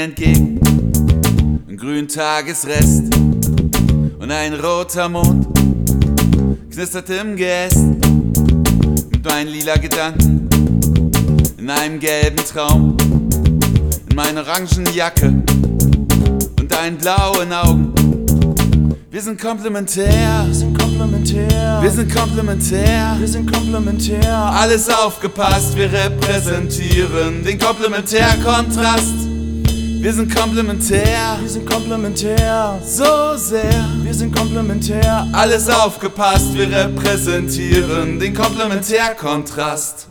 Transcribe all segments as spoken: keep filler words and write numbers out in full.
entgegen, ein grünen Tagesrest und ein roter Mond knistert im Geäst mit meinen lila Gedanken in einem gelben Traum, in meiner orangen Jacke und deinen blauen Augen. Wir sind komplementär, Wir sind komplementär, wir sind komplementär, wir sind komplementär. alles aufgepasst, wir repräsentieren den Komplementärkontrast. Wir sind komplementär, Wir sind komplementär, so sehr, wir sind komplementär. alles aufgepasst, wir repräsentieren den Komplementärkontrast.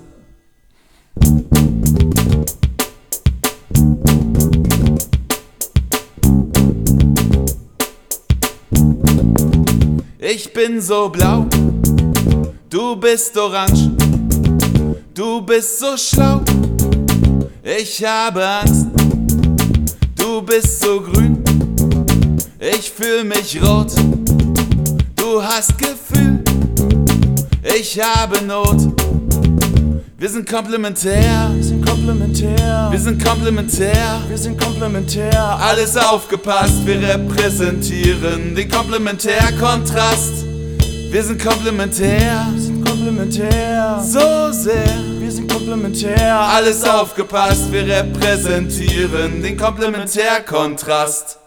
Ich bin so blau, du bist orange, du bist so schlau, ich habe Angst, du bist so grün, ich fühl mich rot, du hast Gefühl, ich habe Not. Wir sind komplementär, Wir sind komplementär, wir sind komplementär, wir sind komplementär. alles aufgepasst, wir repräsentieren den Komplementärkontrast. Wir sind komplementär, Wir sind komplementär, so sehr, wir sind komplementär. alles aufgepasst, wir repräsentieren den Komplementärkontrast.